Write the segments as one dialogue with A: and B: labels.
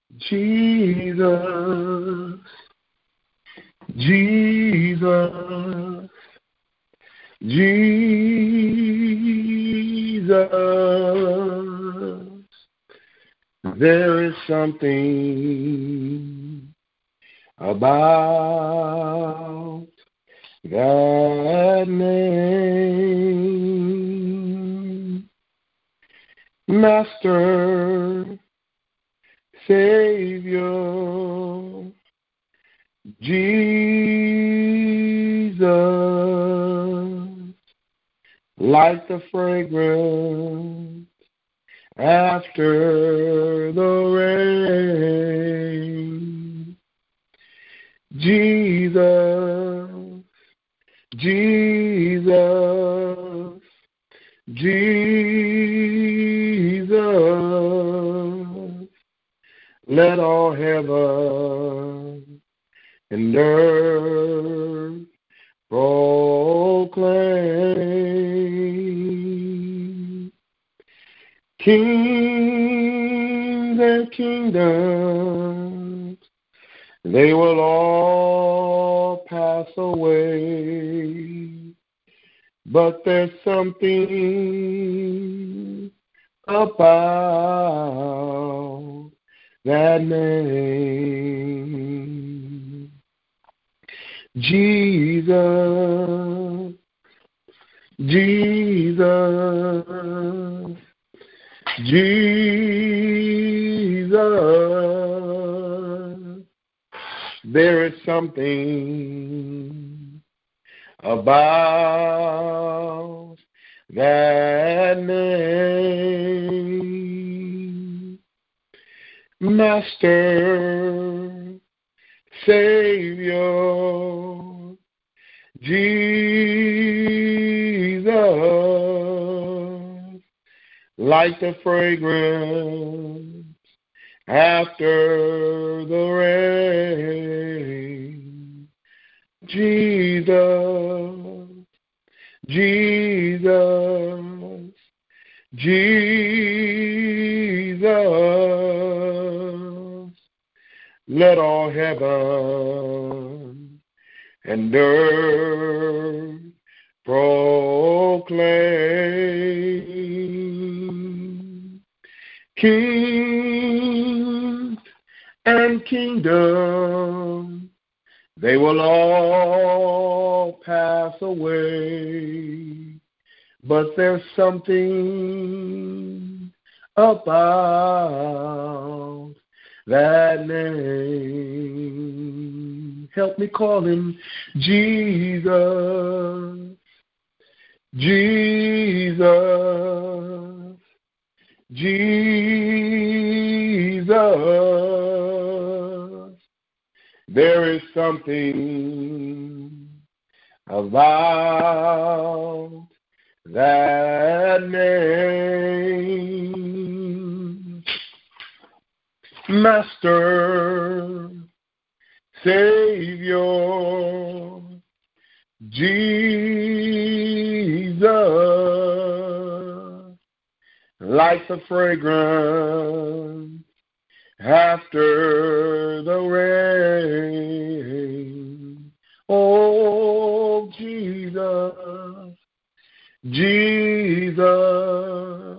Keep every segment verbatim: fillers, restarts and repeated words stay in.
A: Jesus, Jesus, Jesus. There is something about that name. Master, Savior, Jesus, like the fragrance after the rain. Jesus, Jesus, Jesus, let all heaven and earth proclaim. Kings and kingdoms, they will all pass away, but there's something about that name. Jesus, Jesus, Jesus, there is something about that name. Master, Savior, Jesus, like the fragrance after the rain. Jesus, Jesus, Jesus, let all heaven and earth proclaim. Kings and kingdoms, they will all pass away, but there's something about that name. Help me call him Jesus, Jesus, Jesus. There is something about that name. Master, Savior, Jesus, like the fragrance after the rain. Oh, Jesus, Jesus,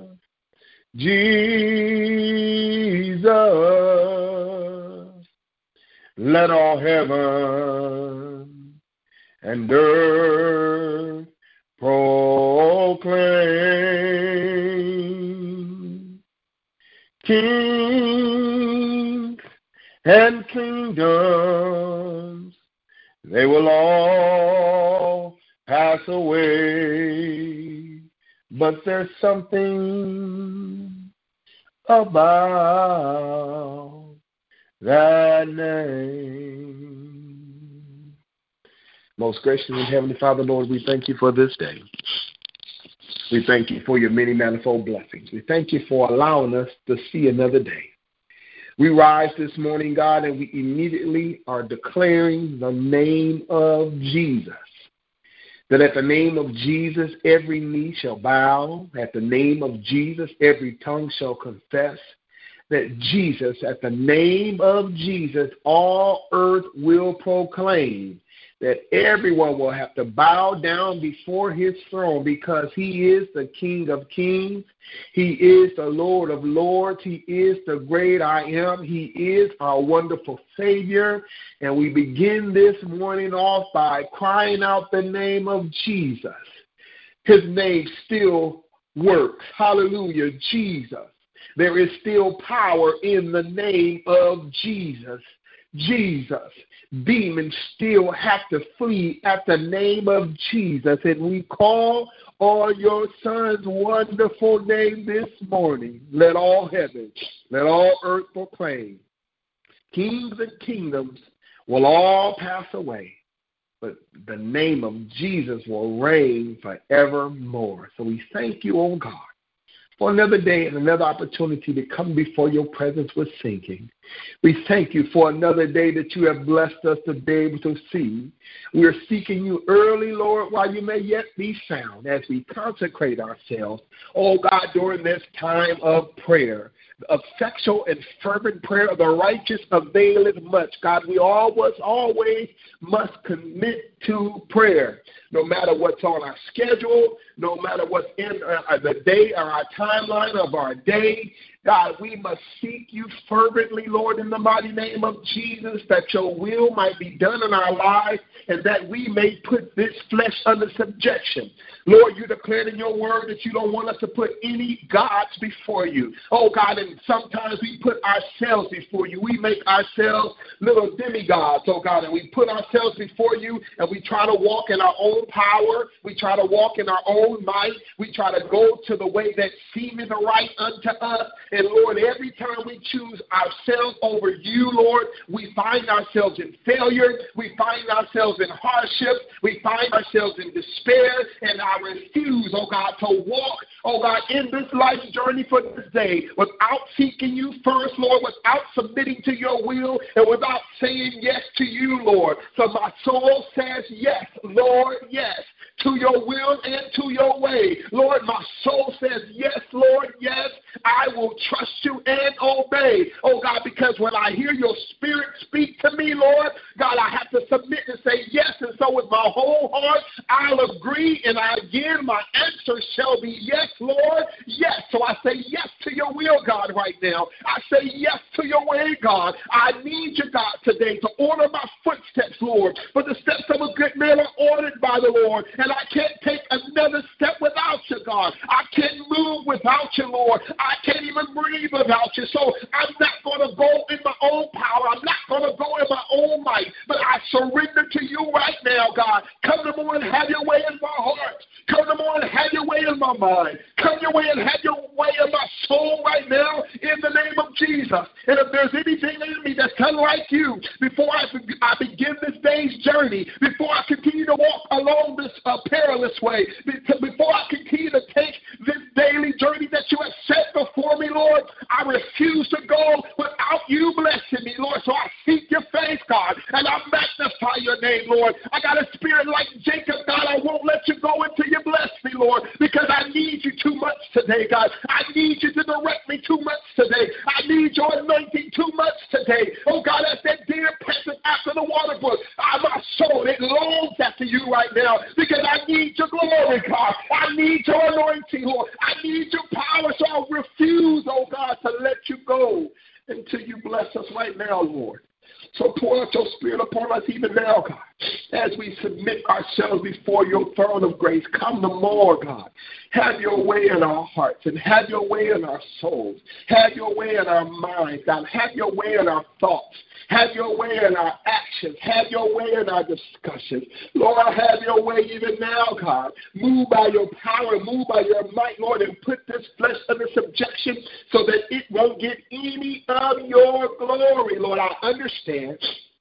A: Jesus, let all heaven and earth proclaim. Kings and kingdoms, they will all pass away, but there's something about that name. Most gracious and Heavenly Father, Lord, we thank you for this day. We thank you for your many manifold blessings. We thank you for allowing us to see another day. We rise this morning, God, and we immediately are declaring the name of Jesus. That at the name of Jesus, every knee shall bow. At the name of Jesus, every tongue shall confess that Jesus, at the name of Jesus, all earth will proclaim, that everyone will have to bow down before his throne because he is the King of kings. He is the Lord of lords. He is the great I am. He is our wonderful Savior. And we begin this morning off by crying out the name of Jesus. His name still works. Hallelujah, Jesus. There is still power in the name of Jesus. Jesus. Demons still have to flee at the name of Jesus. And we call on your Son's wonderful name this morning. Let all heaven, let all earth proclaim. Kings and kingdoms will all pass away, but the name of Jesus will reign forevermore. So we thank you, oh God, for another day and another opportunity to come before your presence with singing. We thank you for another day that you have blessed us to be able to see. We are seeking you early, Lord, while you may yet be found, as we consecrate ourselves, oh God, during this time of prayer. Effectual and fervent prayer of the righteous availeth much. God, we always, always must commit to prayer, no matter what's on our schedule, no matter what's in uh, the day or our timeline of our day. God, we must seek you fervently, Lord, in the mighty name of Jesus, that your will might be done in our lives and that we may put this flesh under subjection. Lord, you declared in your word that you don't want us to put any gods before you. Oh, God, and sometimes we put ourselves before you. We make ourselves little demigods, oh, God, and we put ourselves before you and we try to walk in our own power. We try to walk in our own might. We try to go to the way that seemeth right unto us. And, Lord, every time we choose ourselves over you, Lord, we find ourselves in failure. We find ourselves in hardship. We find ourselves in despair. And I refuse, oh, God, to walk, oh, God, in this life journey for this day without seeking you first, Lord, without submitting to your will, and without saying yes to you, Lord. So my soul says yes, Lord, yes, to your will and to your way. Lord, my soul says yes, Lord, yes, I will trust you and obey. Oh, God, because when I hear your spirit speak to me, Lord, God, I have to submit and say yes. And so with my whole heart, I'll agree. And I, again, my answer shall be yes, Lord, yes. So I say yes to your will, God, right now. I say yes to your way, God. I need you, God, today to order my footsteps, Lord. For the steps of a good man are ordered by the Lord. And I can't take another step without you, God. I can't move without you, Lord. I can't even breathe without you. So I'm not going to go in my own power. I'm not going to go in my own might. But I surrender to you right now, God. Come to me and have your way in my heart. Come to me and have your way in my mind. Come your way and have your way in my soul right now in the name of Jesus. And if there's anything in me that's unlike you, before I, I begin this day's journey, before I continue to walk along this uh, perilous way, before I continue to take this daily journey that you have set before me, Lord, I refuse to go without you blessing me, Lord. So I seek your face, God, and I magnify your name, Lord. I got a spirit like Jacob, God. I won't let you go until you bless me, Lord, because I need you too much today, God. I need you to direct me too much today. I need your anointing too much today. Oh, God, as that deer panteth after the water brook, ah, my soul, it longs after you right now because I need your glory, God. I need your anointing, Lord. I need your power, so I refuse, oh, God, to let you go until you bless us right now, Lord. So pour out your spirit upon us even now, God, as we submit ourselves before your throne of grace. Come no more, God. Have your way in our hearts and have your way in our souls. Have your way in our minds, God. Have your way in our thoughts. Have your way in our actions. Have your way in our discussions. Lord, have your way even now, God. Move by your power, move by your might, Lord, and put this flesh under subjection so that it won't get any of your glory. Lord, I understand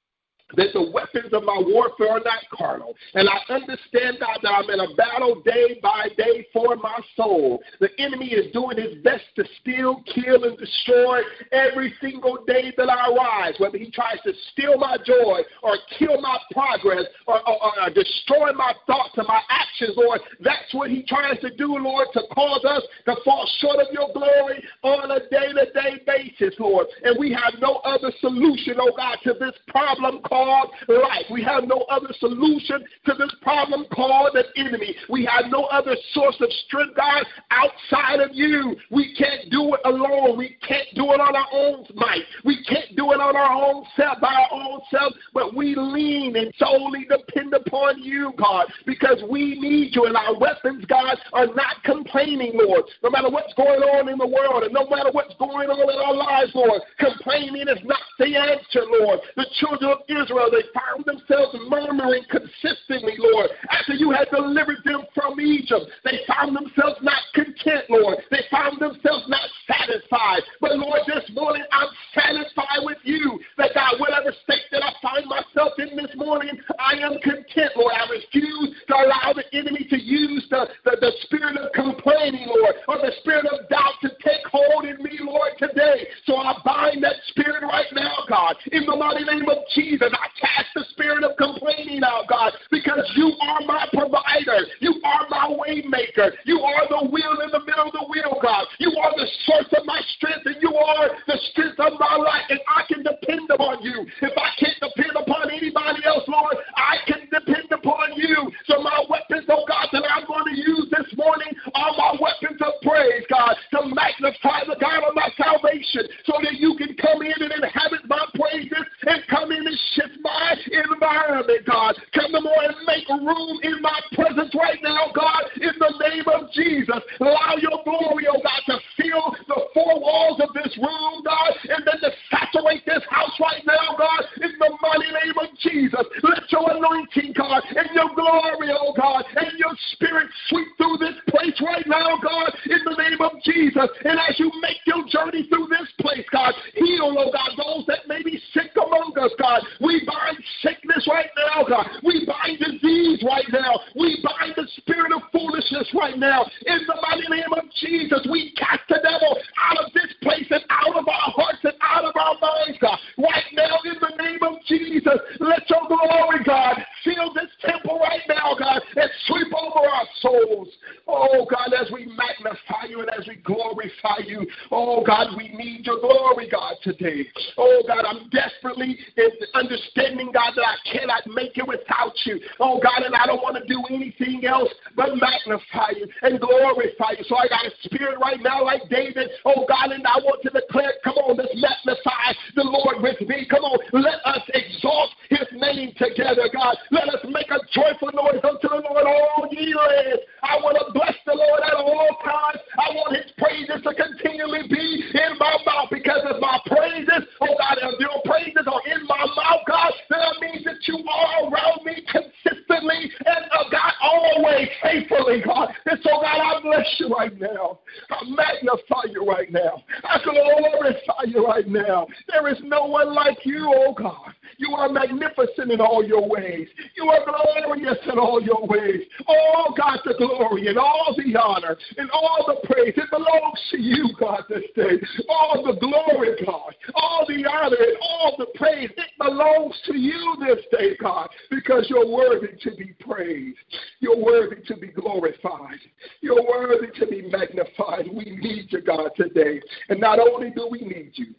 A: that the weapons of my warfare are not carnal. And I understand, God, that I'm in a battle day by day for my soul. The enemy is doing his best to steal, kill, and destroy every single day that I rise, whether he tries to steal my joy or kill my progress or, or, or destroy my thoughts and my actions, Lord. That's what he tries to do, Lord, to cause us to fall short of your glory on a day-to-day basis, Lord. And we have no other solution, oh God, to this problem called life. We have no other solution to this problem called an enemy. We have no other source of strength, God, outside of you. We can't do it alone. We can't do it on our own might. We can't do it on our own self, by our own self, but we lean and solely depend upon you, God, because we need you, and our weapons, God, are not complaining, Lord. No matter what's going on in the world and no matter what's going on in our lives, Lord, complaining is not the answer, Lord. The children of Israel, they found themselves murmuring consistently, Lord. After you had delivered them from Egypt, they found themselves not content, Lord. They found themselves not satisfied. But, Lord, this morning I'm satisfied with you, that, God, whatever state that I find myself in this morning, I am content, Lord. I refuse to allow the enemy to use the, the, the spirit of complaining, Lord, or the spirit of doubt to take hold in me, Lord, today. So I bind that spirit right now, God, in the mighty name of Jesus. I cast the spirit of complaining out, God, because you are my provider. You are my way maker. You are the wheel in the middle of the wheel, God. You are the source of my strength, and you are the strength of my life, and I can depend upon you. If I can't depend upon anybody else, Lord, I can depend upon you. So my weapons, oh God, that I'm going to use this morning are my weapons of praise, God, to magnify the God of my salvation, so that you can come in and inhabit my praises and come in and shift my environment, God. Come on and make room in my presence right now, God, in the name of Jesus. Allow your glory, oh God, to fill the four walls of this room, God, and then to saturate this house right now, God, in the mighty name of Jesus. Let your anointing, God, and your glory, oh God, and your spirit sweep through this place right now, God, in the name of Jesus. And as you make your journey through this place, God, heal, oh God, those that may be sick among us, God. We bind sickness right now, God. We bind disease right now. We bind the spirit of foolishness right now. In the mighty name of Jesus, we cast the devil out of this place and out of our hearts and out of our minds, God. Right now, in the name of Jesus, let your glory, God, fill this temple right now, God, and sweep over our souls. Oh, God, as we magnify you and as we glorify you, oh, God, we need your glory, God, today. Oh, God, I'm desperately understanding, God, that I cannot make it without you. Oh, God, and I don't want to do anything else but magnify you and glorify you. So I got a spirit right now like David. Oh, God, and I want to declare, come on, let's magnify the Lord with me. Come on, let us exalt his name together, God. Let us make a joyful noise unto the Lord, all ye lands. I want to bless the Lord at all times. I want his praises to continually be in my mouth, because if my praises, oh God, if your praises are in my mouth, God, then that means that you are around me consistently and, uh, God, always faithfully, God. And so, God, I bless you right now. I magnify you right now. I glorify you right now. There is no one like you, oh God. You are magnificent in all your ways. You are glorious in all your ways. Oh, God, the glory and all the honor and all the praise, it belongs to you, God, this day. All the glory, God, all the honor and all the praise, it belongs to you this day, God, because you're worthy to be praised. You're worthy to be glorified. You're worthy to be magnified. We need you, God, today. And not only do we need you,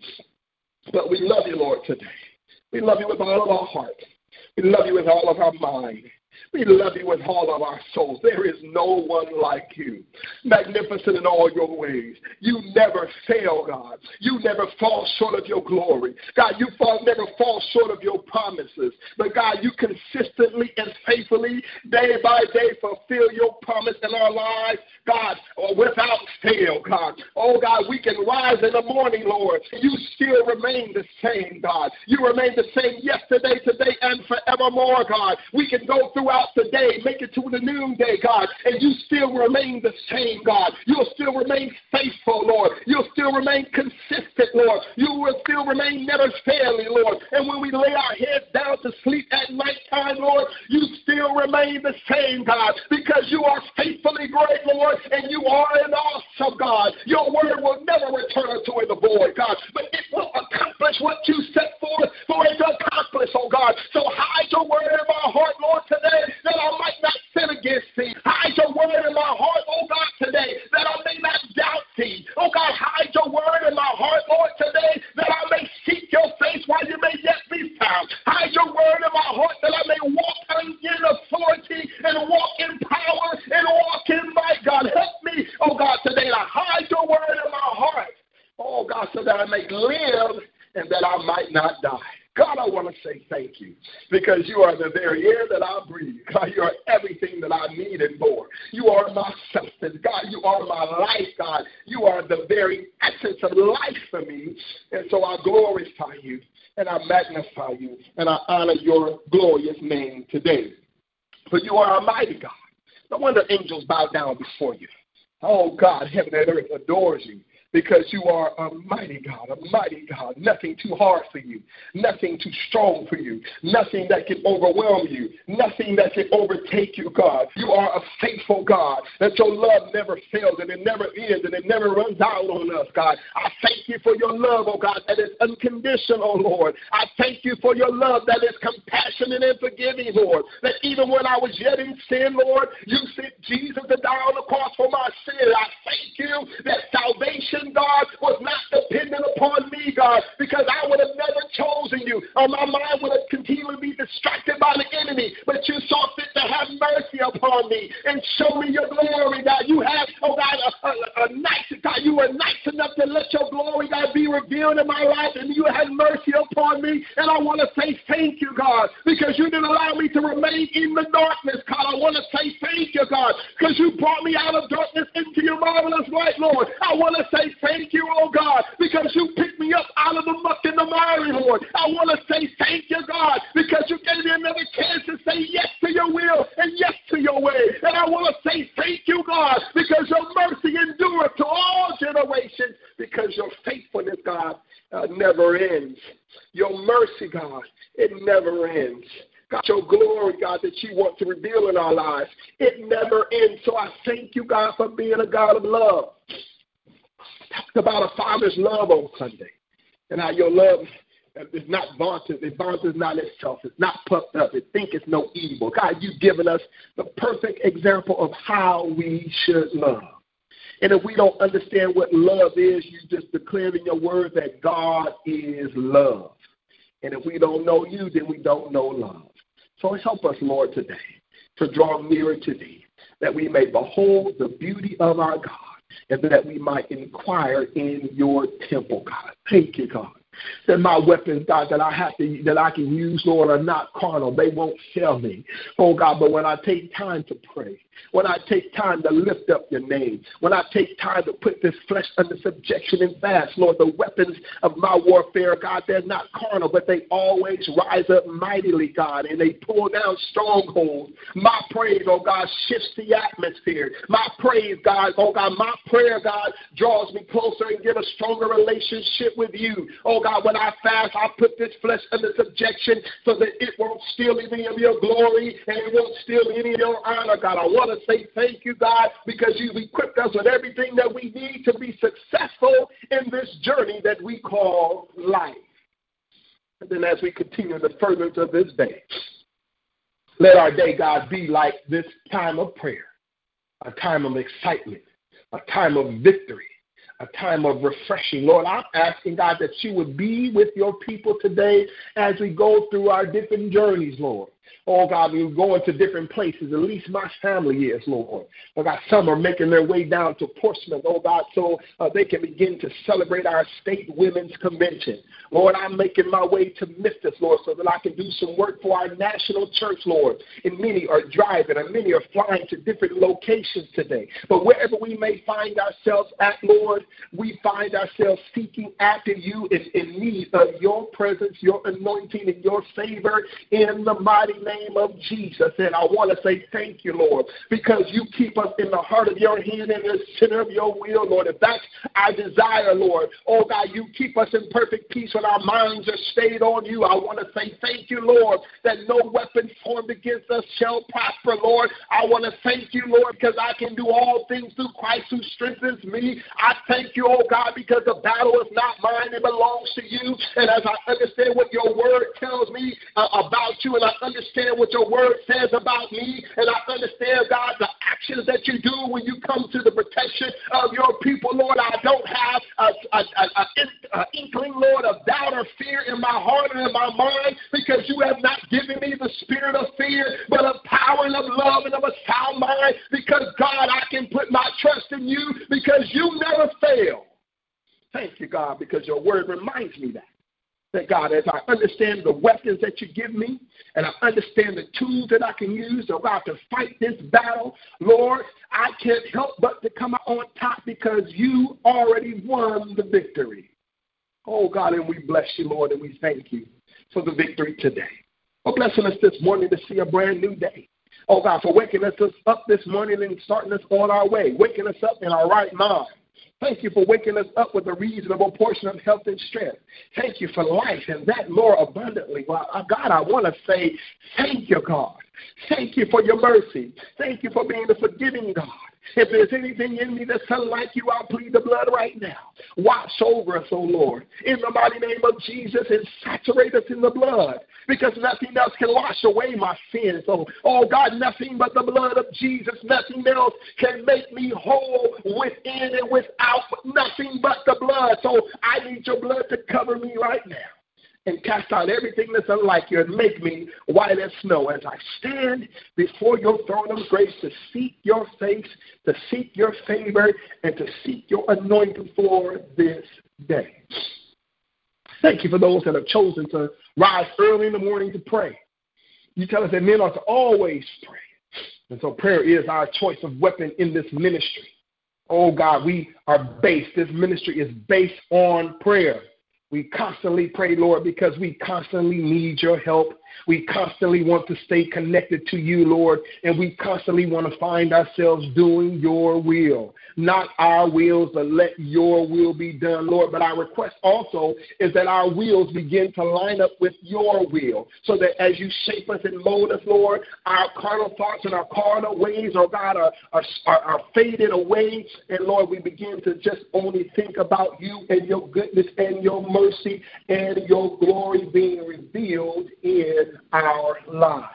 A: but we love you, Lord, today. We love you with all of our heart. We love you with all of our mind. We love you with all of our souls. There is no one like you. Magnificent in all your ways. You never fail, God. You never fall short of your glory. God, you fall, never fall short of your promises. But, God, you consistently and faithfully, day by day, fulfill your promise in our lives, God, without fail, God. Oh, God, we can rise in the morning, Lord. You still remain the same, God. You remain the same yesterday, today, and forevermore, God. We can go through throughout the day, make it to the noonday, God, and you still remain the same, God. You'll still remain faithful, Lord. You'll still remain consistent, Lord. You will still remain never failing, Lord. And when we lay our heads down to sleep at nighttime, Lord, you still remain the same, God, because you are faithfully great, Lord, and you are an awesome God. Your word will never return to the void, God, but it will accomplish what you set forth for it to accomplish, oh God. So hide your word in my heart, Lord, today, that I might not sin against thee. Hide your word in my heart, oh God, today, that I may not doubt thee. Oh God, hide your word in my heart, Lord, today, that I may seek your face while you may yet be found. Hide your word in my heart, that I may walk in authority and walk in power and walk in might. God, help me, oh God, today to hide your word in my heart, oh God, so that I may live and that I might not die. God, I want to say thank you because you are the very air that I breathe. God, you are everything that I need and more. You are my substance. God, you are my life, God. You are the very essence of life for me. And so I glorify you and I magnify you and I honor your glorious name today. For you are a mighty God. No wonder angels bow down before you. Oh, God, heaven and earth adores you. Because you are a mighty God, a mighty God. Nothing too hard for you. Nothing too strong for you. Nothing that can overwhelm you. Nothing that can overtake you, God. You are a faithful God. That your love never fails and it never ends and it never runs out on us, God. I thank you for your love, oh God, that is unconditional, Lord. I thank you for your love that is compassionate and forgiving, Lord. That even when I was yet in sin, Lord, you sent Jesus to die on the cross for my sin. I thank you that salvation, God, was not dependent upon me, God, because I would have never chosen you, or my mind would have continually be distracted by the enemy, but you saw fit to have mercy upon me and show me your glory, God. You have, oh God, a, a, a nice, God, you were nice enough to let your glory, God, be revealed in my life, and you had mercy upon me, and I want to say thank you, God, because you didn't allow me to remain in the darkness, God. I want to say thank you, God, because you brought me out of darkness into your marvelous light, Lord. I want to say thank you, oh God, because you picked me up out of the muck and the miry, Lord. I want to say thank you, God, because you gave me another chance to say yes to your will and yes to your way. And I want to say thank you, God, because your mercy endureth to all generations, because your faithfulness, God, uh, never ends. Your mercy, God, it never ends. God, your glory, God, that you want to reveal in our lives, it never ends. So I thank you, God, for being a God of love. Talked about a father's love on Sunday and how your love is not vaunted. It vaunted not itself. It's not puffed up. It thinketh no evil. God, you've given us the perfect example of how we should love. And if we don't understand what love is, you just declare in your word that God is love. And if we don't know you, then we don't know love. So help us, Lord, today to draw nearer to thee, that we may behold the beauty of our God, and that we might inquire in your temple, God. Thank you, God. That my weapons, God, that I have to, that I can use, Lord, are not carnal. They won't fail me. Oh, God, but when I take time to pray, when I take time to lift up your name, when I take time to put this flesh under subjection and fast, Lord, the weapons of my warfare, God, they're not carnal, but they always rise up mightily, God, and they pull down strongholds. My praise, oh God, shifts the atmosphere. My praise, God, oh God, my prayer, God, draws me closer and give a stronger relationship with you. Oh God, when I fast, I put this flesh under subjection so that it won't steal any of your glory and it won't steal any of your honor, God. I want to say thank you, God, because you've equipped us with everything that we need to be successful in this journey that we call life. And then as we continue the furtherance of this day, let our day, God, be like this time of prayer, a time of excitement, a time of victory, a time of refreshing. Lord, I'm asking, God, that you would be with your people today as we go through our different journeys, Lord. Oh, God, we're going to different places. At least my family is, Lord. Oh, God, some are making their way down to Portsmouth, oh, God, so uh, they can begin to celebrate our state women's convention. Lord, I'm making my way to Memphis, Lord, so that I can do some work for our national church, Lord. And many are driving, and many are flying to different locations today. But wherever we may find ourselves at, Lord, we find ourselves seeking after you in, in need of your presence, your anointing, and your favor in the mighty mighty name of Jesus. And I want to say thank you, Lord, because you keep us in the heart of your hand and the center of your will, Lord. If that's our desire, Lord, oh God, you keep us in perfect peace when our minds are stayed on you. I want to say thank you, Lord, that no weapon formed against us shall prosper, Lord. I want to thank you, Lord, because I can do all things through Christ who strengthens me. I thank you, oh God, because the battle is not mine, it belongs to you. And as I understand what your word tells me uh, about you, and I understand what your word says about me, and I understand, God, the actions that you do when you come to the protection of your people, Lord, I don't have a, a, a, a, a inkling, Lord, of doubt or fear in my heart and in my mind, because you have not given me the spirit of fear, but of power and of love and of a sound mind, because, God, I can put my trust in you because you never fail. Thank you, God, because your word reminds me that. That, God, as I understand the weapons that you give me, and I understand the tools that I can use, oh God, to fight this battle, Lord, I can't help but to come out on top because you already won the victory. Oh, God, and we bless you, Lord, and we thank you for the victory today. For blessing us this morning to see a brand new day. Oh, God, for waking us up this morning and starting us on our way, waking us up in our right mind. Thank you for waking us up with a reasonable portion of health and strength. Thank you for life and that more abundantly. Well, God, I want to say thank you, God. Thank you for your mercy. Thank you for being the forgiving God. If there's anything in me that's unlike you, I'll plead the blood right now. Wash over us, oh Lord, in the mighty name of Jesus, and saturate us in the blood, because nothing else can wash away my sins. Oh, oh God, nothing but the blood of Jesus. Nothing else can make me whole within and without, nothing but the blood. So I need your blood to cover me right now and cast out everything that's unlike you and make me white as snow as I stand before your throne of grace to seek your face, to seek your favor, and to seek your anointing for this day. Thank you for those that have chosen to rise early in the morning to pray. You tell us that men are to always pray. And so prayer is our choice of weapon in this ministry. Oh, God, we are based. This ministry is based on prayer. We constantly pray, Lord, because we constantly need your help. We constantly want to stay connected to you, Lord, and we constantly want to find ourselves doing your will. Not our wills, but let your will be done, Lord. But our request also is that our wills begin to line up with your will, so that as you shape us and mold us, Lord, our carnal thoughts and our carnal ways, oh God, are, are, are, are faded away. And, Lord, we begin to just only think about you and your goodness and your mercy and your glory being revealed in our lives.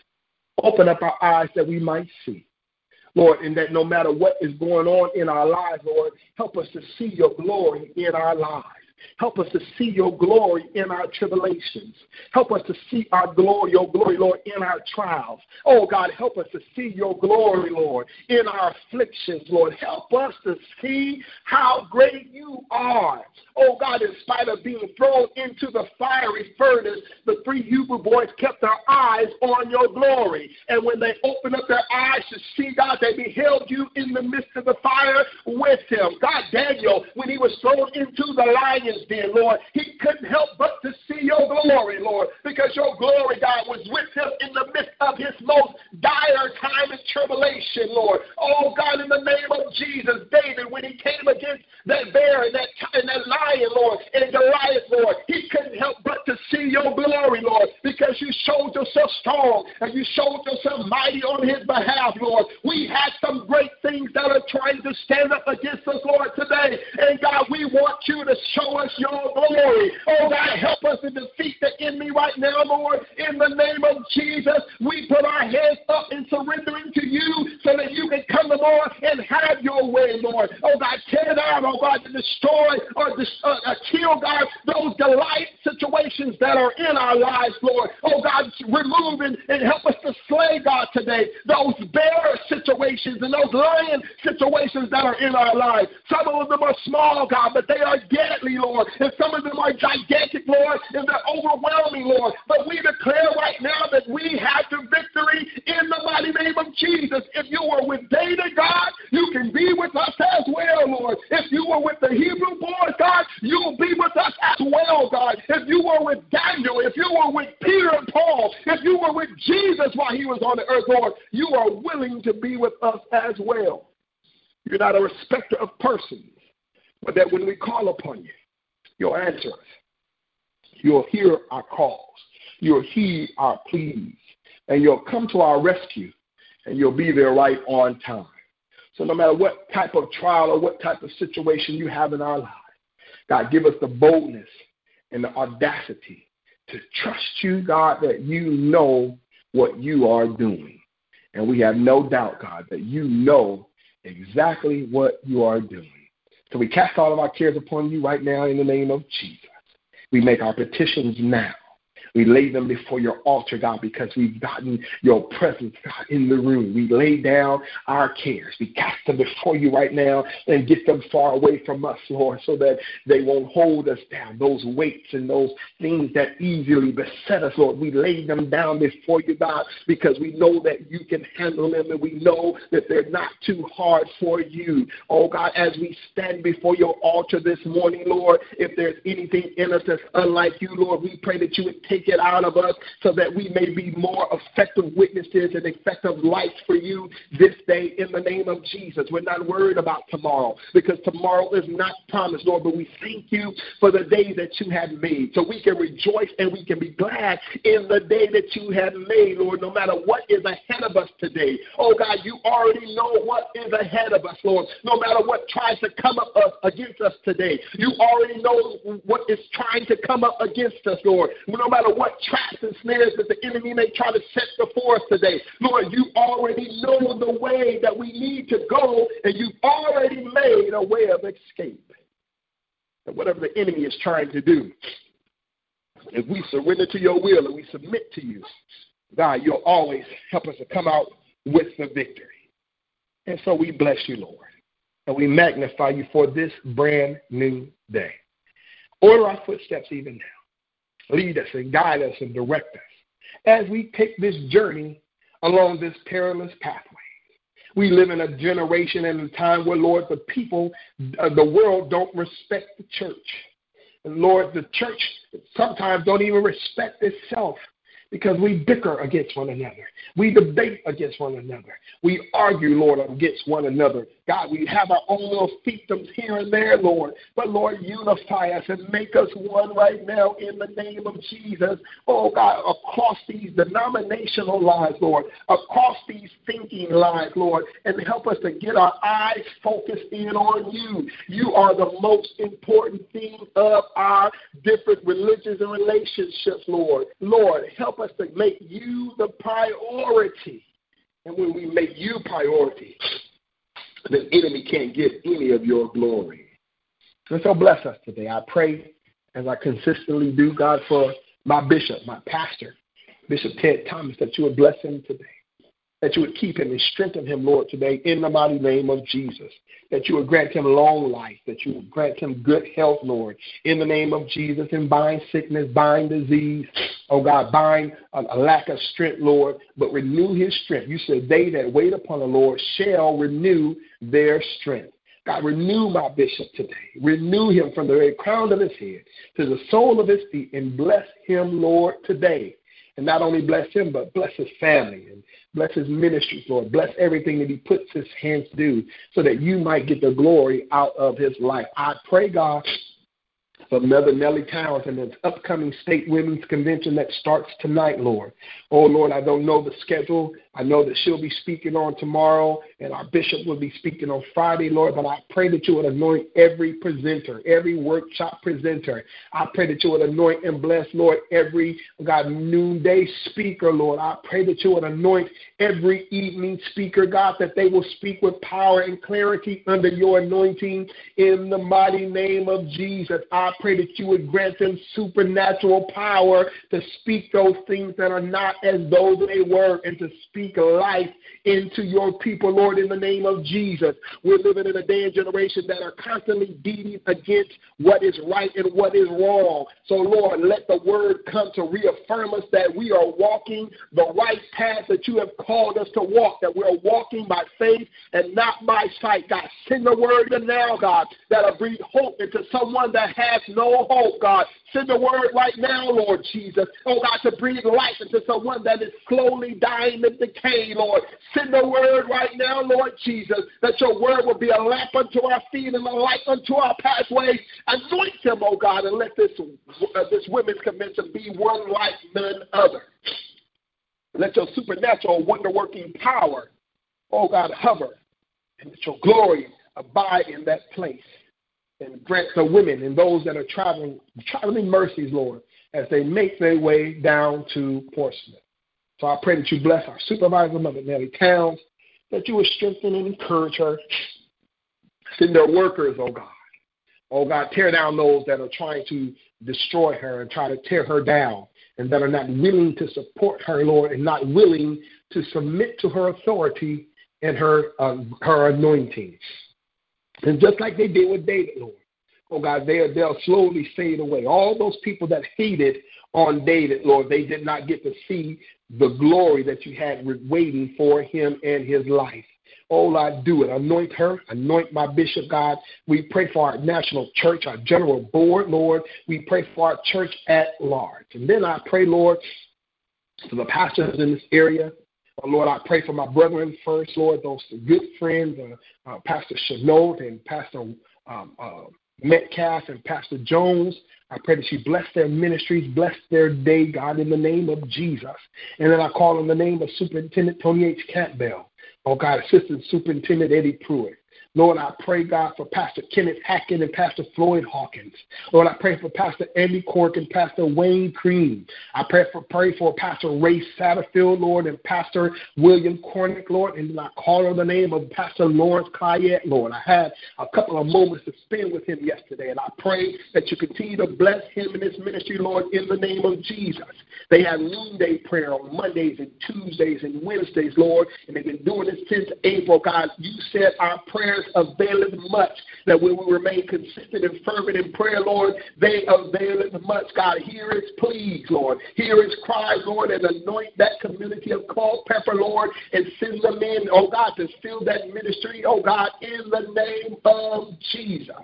A: Open up our eyes that we might see, Lord, and that no matter what is going on in our lives, Lord, help us to see your glory in our lives. Help us to see your glory in our tribulations. Help us to see our glory, your glory, Lord, in our trials. Oh, God, help us to see your glory, Lord, in our afflictions, Lord. Help us to see how great you are. Oh, God, in spite of being thrown into the fiery furnace, the three Hebrew boys kept their eyes on your glory. And when they opened up their eyes to see, God, they beheld you in the midst of the fire with him. God, Daniel, when he was thrown into the lion's den, Lord, he couldn't help but to see your glory, Lord, because your glory, God, was with him in the midst of his most dire time of tribulation, Lord. Oh, God, in the name of Jesus, David, when he came against that bear and that, and that lion, Lord, and Goliath, Lord, he couldn't help but to see your glory, Lord, because you showed yourself strong and you showed yourself mighty on his behalf, Lord. We had some great things that are trying to stand up against us, Lord, today. And, God, we want you to show us your glory. Oh, God, help us to defeat the enemy right now, Lord. In the name of Jesus, we put our heads up in surrendering to you so that you can come, Lord, and have your way, Lord. Oh, God, tear down, oh, God, to destroy or dis- uh, uh, kill, God, those Goliath situations that are in our lives, Lord. Oh, God, remove and, and help us to slay, God, today, those bear situations and those lion situations that are in our lives. Some of them are small, God, but they are deadly, Lord. And some of them are gigantic, Lord, and they're overwhelming, Lord. But we declare right now that we have the victory in the mighty name of Jesus. If you were with David, God, you can be with us as well, Lord. If you were with the Hebrew boys, God, you will be with us as well, God. If you were with Daniel, if you were with Peter and Paul, if you were with Jesus while he was on the earth, Lord, you are willing to be with us as well. You're not a respecter of persons, but that when we call upon you, you'll answer us. You'll hear our calls. You'll heed our pleas. And you'll come to our rescue. And you'll be there right on time. So no matter what type of trial or what type of situation you have in our lives, God, give us the boldness and the audacity to trust you, God, that you know what you are doing. And we have no doubt, God, that you know exactly what you are doing. So we cast all of our cares upon you right now in the name of Jesus. We make our petitions now. We lay them before your altar, God, because we've gotten your presence, God, in the room. We lay down our cares. We cast them before you right now and get them far away from us, Lord, so that they won't hold us down. Those weights and those things that easily beset us, Lord, we lay them down before you, God, because we know that you can handle them and we know that they're not too hard for you. Oh, God, as we stand before your altar this morning, Lord, if there's anything in us that's unlike you, Lord, we pray that you would take it out of us so that we may be more effective witnesses and effective lights for you this day in the name of Jesus. We're not worried about tomorrow because tomorrow is not promised, Lord, but we thank you for the day that you have made so we can rejoice and we can be glad in the day that you have made, Lord, no matter what is ahead of us today. Oh, God, you already know what is ahead of us, Lord. No matter what tries to come up us, against us today, you already know what is trying to come up against us, Lord. No matter what traps and snares that the enemy may try to set before us today. Lord, you already know the way that we need to go, and you've already made a way of escape. And whatever the enemy is trying to do, if we surrender to your will and we submit to you, God, you'll always help us to come out with the victory. And so we bless you, Lord, and we magnify you for this brand new day. Order our footsteps even now. Lead us and guide us and direct us as we take this journey along this perilous pathway. We live in a generation and a time where, Lord, the people, uh, the world don't respect the church. And, Lord, the church sometimes don't even respect itself because we bicker against one another. We debate against one another. We argue, Lord, against one another. God, we have our own little fiefdoms here and there, Lord. But, Lord, unify us and make us one right now in the name of Jesus. Oh, God, across these denominational lines, Lord, across these thinking lines, Lord, and help us to get our eyes focused in on you. You are the most important thing of our different religions and relationships, Lord. Lord, help us to make you the priority. And when we make you priority, the enemy can't get any of your glory. And so bless us today. I pray, as I consistently do, God, for my bishop, my pastor, Bishop Ted Thomas, that you would bless him today, that you would keep him and strengthen him, Lord, today in the mighty name of Jesus, that you would grant him long life, that you would grant him good health, Lord, in the name of Jesus, and bind sickness, bind disease, oh God, bind a, a lack of strength, Lord, but renew his strength. You said they that wait upon the Lord shall renew their strength. God, renew my bishop today. Renew him from the very crown of his head to the sole of his feet, and bless him, Lord, today. And not only bless him, but bless his family and bless his ministries, Lord. Bless everything that he puts his hands to do so that you might get the glory out of his life. I pray, God, for Mother Nellie Towers and this upcoming state women's convention that starts tonight, Lord. Oh, Lord, I don't know the schedule. I know that she'll be speaking on tomorrow, and our bishop will be speaking on Friday, Lord, but I pray that you would anoint every presenter, every workshop presenter. I pray that you would anoint and bless, Lord, every, God, noonday speaker, Lord. I pray that you would anoint every evening speaker, God, that they will speak with power and clarity under your anointing in the mighty name of Jesus. I pray that you would grant them supernatural power to speak those things that are not as though they were, and to speak life into your people, Lord, in the name of Jesus. We're living in a day and generation that are constantly beating against what is right and what is wrong. So, Lord, let the word come to reaffirm us that we are walking the right path that you have called us to walk, that we are walking by faith and not by sight. God, send the word now, God, that'll breathe hope into someone that has no hope, God. Send the word right now, Lord Jesus. Oh, God, to breathe life into someone that is slowly dying and decaying, Lord. Send the word right now, Lord Jesus, that your word will be a lamp unto our feet and a light unto our pathways. Anoint them, oh God, and let this, uh, this women's convention be one like none other. Let your supernatural, wonder-working power, oh God, hover, and let your glory abide in that place. And grant the women and those that are traveling, traveling mercies, Lord, as they make their way down to Portsmouth. So I pray that you bless our supervisor, Mother Nellie Towns, that you would strengthen and encourage her. Send their workers, oh God. Oh God, tear down those that are trying to destroy her and try to tear her down, and that are not willing to support her, Lord, and not willing to submit to her authority and her uh, her anointing. And just like they did with David, Lord, oh God, they, they'll slowly fade away. All those people that hated on David, Lord, they did not get to see the glory that you had waiting for him and his life. Oh, Lord, do it. Anoint her. Anoint my bishop, God. We pray for our national church, our general board, Lord. We pray for our church at large. And then I pray, Lord, for the pastors in this area. Oh, Lord, I pray for my brethren first, Lord, those good friends, uh, uh, Pastor Chenault and Pastor um, uh, Metcalf and Pastor Jones. I pray that you bless their ministries, bless their day, God, in the name of Jesus. And then I call in the name of Superintendent Tony H. Campbell. Oh, God, Assistant Superintendent Eddie Pruitt. Lord, I pray, God, for Pastor Kenneth Hackett and Pastor Floyd Hawkins. Lord, I pray for Pastor Andy Cork and Pastor Wayne Cream. I pray for pray for Pastor Ray Satterfield, Lord, and Pastor William Cornick, Lord. And then I call on the name of Pastor Lawrence Clayette, Lord. I had a couple of moments to spend with him yesterday, and I pray that you continue to bless him and his ministry, Lord, in the name of Jesus. They have noonday prayer on Mondays and Tuesdays and Wednesdays, Lord, and they've been doing this since April. God, you said our prayers availeth much, that we will remain consistent and fervent in prayer, Lord. They availeth much. God, hear his pleas, Lord. Hear his cries, Lord, and anoint that community of Culpeper, Lord, and send them in, oh God, to fill that ministry, oh God, in the name of Jesus.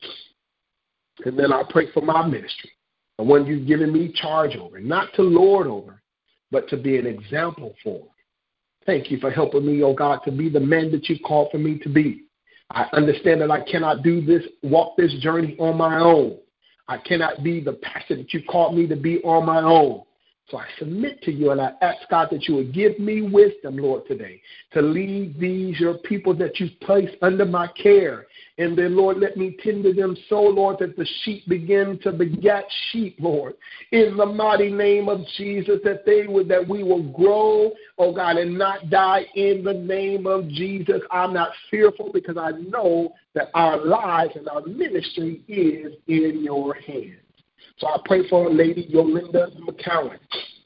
A: And then I pray for my ministry, the one you've given me charge over, not to lord over, but to be an example for. Thank you for helping me, oh God, to be the man that you called for me to be. I understand that I cannot do this, walk this journey on my own. I cannot be the pastor that you called me to be on my own. So I submit to you, and I ask, God, that you would give me wisdom, Lord, today to lead these, your people that you've placed under my care. And then, Lord, let me tend to them so, Lord, that the sheep begin to beget sheep, Lord, in the mighty name of Jesus, that they would, that we will grow, oh God, and not die in the name of Jesus. I'm not fearful because I know that our lives and our ministry is in your hands. So I pray for Lady Yolinda McCowan.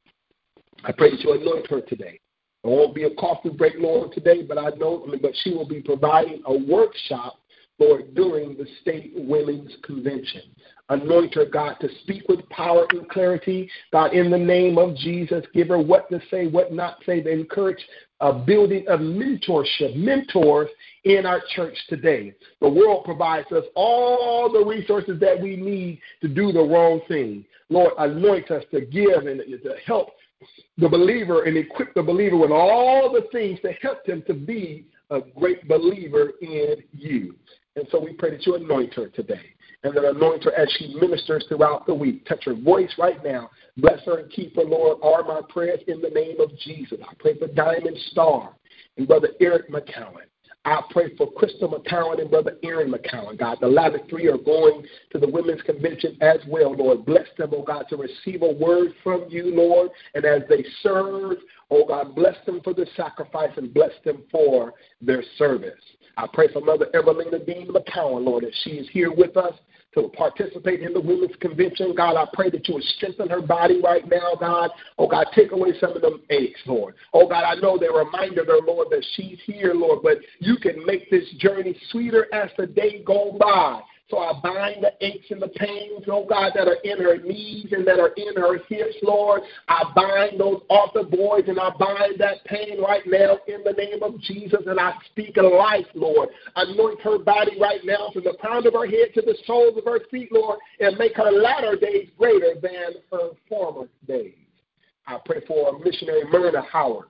A: I pray that you anoint her today. There won't be a coffee break, Lord, today, but I know, but she will be providing a workshop, Lord, during the State Women's Convention. Anoint her, God, to speak with power and clarity. God, in the name of Jesus, give her what to say, what not to say, to encourage a building of mentorship, mentors in our church today. The world provides us all the resources that we need to do the wrong thing. Lord, anoint us to give and to help the believer and equip the believer with all the things to help them to be a great believer in you. And so we pray that you anoint her today, and then anoint her as she ministers throughout the week. Touch her voice right now. Bless her and keep her, Lord. Are my prayers in the name of Jesus. I pray for Diamond Star and Brother Eric McCowan. I pray for Crystal McCowan and Brother Aaron McCowan, God. The latter three are going to the Women's Convention as well, Lord. Bless them, oh God, to receive a word from you, Lord. And as they serve, oh God, bless them for the sacrifice and bless them for their service. I pray for Mother Evelina Dean McCowan, Lord, as she is here with us to participate in the Women's Convention. God, I pray that you would strengthen her body right now, God. Oh, God, take away some of them aches, Lord. Oh, God, I know they reminded her, Lord, that she's here, Lord, but you can make this journey sweeter as the day goes by. So I bind the aches and the pains, oh God, that are in her knees and that are in her hips, Lord. I bind those author boys and I bind that pain right now in the name of Jesus. And I speak of life, Lord. Anoint her body right now from the crown of her head to the soles of her feet, Lord, and make her latter days greater than her former days. I pray for missionary Myrna Howard.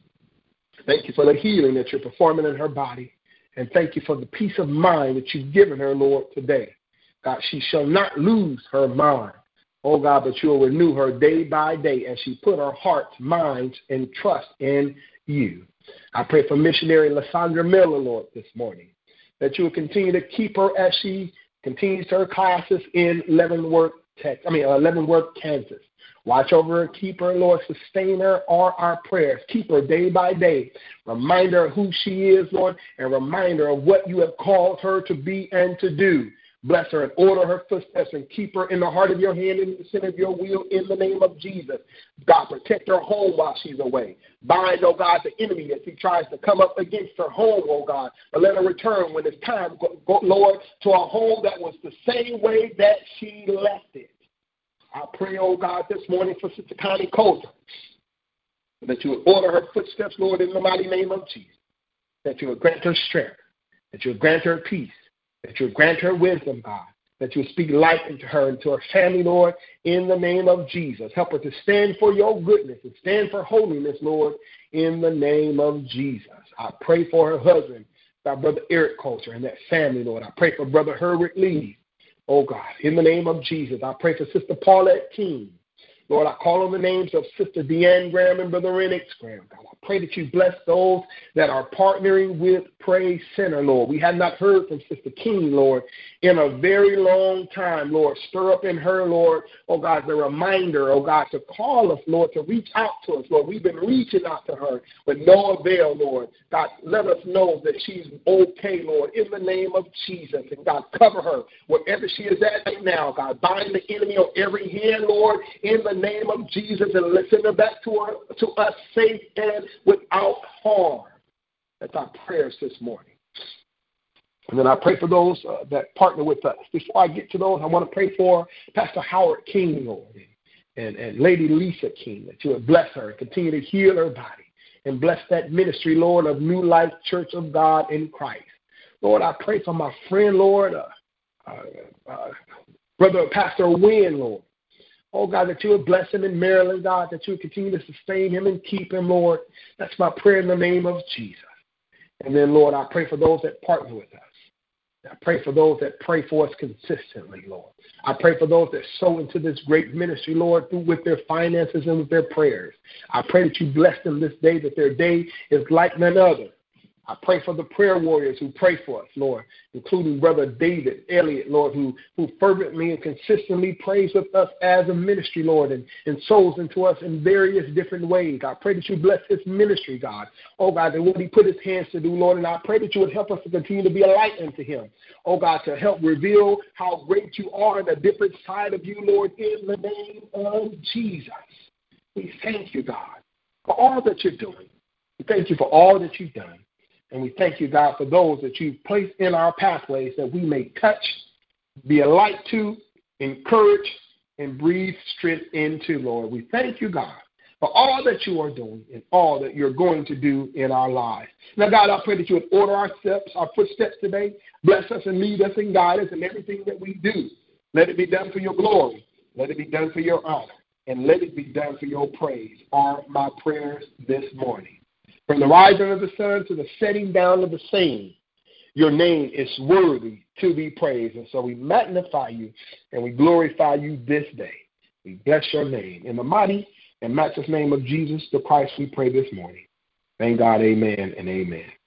A: Thank you for the healing that you're performing in her body. And thank you for the peace of mind that you've given her, Lord, today. God, she shall not lose her mind. Oh, God, but you'll renew her day by day as she put her heart, mind, and trust in you. I pray for missionary Lysandra Miller, Lord, this morning, that you will continue to keep her as she continues her classes in Leavenworth, Texas. I mean, uh, Leavenworth, Kansas. Watch over her, keep her, Lord, sustain her, are our prayers. Keep her day by day. Remind her of who she is, Lord, and remind her of what you have called her to be and to do. Bless her and order her footsteps and keep her in the heart of your hand and in the center of your will in the name of Jesus. God, protect her home while she's away. Bind, oh God, the enemy as he tries to come up against her home, oh God. But let her return when it's time, go, go, Lord, to a home that was the same way that she left it. I pray, oh God, this morning for Sister Connie Coulter, that you would order her footsteps, Lord, in the mighty name of Jesus, that you would grant her strength, that you would grant her peace, that you would grant her wisdom, God, that you would speak life into her and to her family, Lord, in the name of Jesus. Help her to stand for your goodness and stand for holiness, Lord, in the name of Jesus. I pray for her husband, our brother Eric Coulter, and that family, Lord. I pray for Brother Herbert Lee. Oh, God, in the name of Jesus, I pray for Sister Paulette King. Lord, I call on the names of Sister Deanne Graham and Brother Renix Graham. God, I pray that you bless those that are partnering with Praise Center, Lord. We have not heard from Sister King, Lord, in a very long time, Lord. Stir up in her, Lord, oh, God, the reminder, oh, God, to call us, Lord, to reach out to us, Lord. We've been reaching out to her with no avail, Lord. God, let us know that she's okay, Lord, in the name of Jesus. And, God, cover her wherever she is at right now, God. Bind the enemy on every hand, Lord, in the name of Jesus, and let's send her back to, her, to us safe and without harm. That's our prayers this morning. And then I pray for those uh, that partner with us. Before I get to those, I want to pray for Pastor Howard King, Lord, and, and Lady Lisa King, that you would bless her and continue to heal her body and bless that ministry, Lord, of New Life Church of God in Christ. Lord, I pray for my friend, Lord, uh, uh, uh, Brother Pastor Wynn, Lord. Oh, God, that you would bless him in Maryland, God, that you would continue to sustain him and keep him, Lord. That's my prayer in the name of Jesus. And then, Lord, I pray for those that partner with us. I pray for those that pray for us consistently, Lord. I pray for those that sow into this great ministry, Lord, through with their finances and with their prayers. I pray that you bless them this day, that their day is like none other. I pray for the prayer warriors who pray for us, Lord, including Brother David Elliott, Lord, who, who fervently and consistently prays with us as a ministry, Lord, and, and sows into us in various different ways. I pray that you bless his ministry, God. Oh, God, that what he put his hands to do, Lord, and I pray that you would help us to continue to be a light unto him. Oh, God, to help reveal how great you are and a different side of you, Lord, in the name of Jesus. We thank you, God, for all that you're doing. We thank you for all that you've done. And we thank you, God, for those that you've placed in our pathways that we may touch, be a light to, encourage, and breathe strength into, Lord. We thank you, God, for all that you are doing and all that you're going to do in our lives. Now, God, I pray that you would order our steps, our footsteps today. Bless us and lead us and guide us in everything that we do. Let it be done for your glory. Let it be done for your honor. And let it be done for your praise are my prayers this morning. From the rising of the sun to the setting down of the same, your name is worthy to be praised. And so we magnify you and we glorify you this day. We bless your name. In the mighty and matchless name of Jesus the Christ, we pray this morning. Thank God, amen and amen.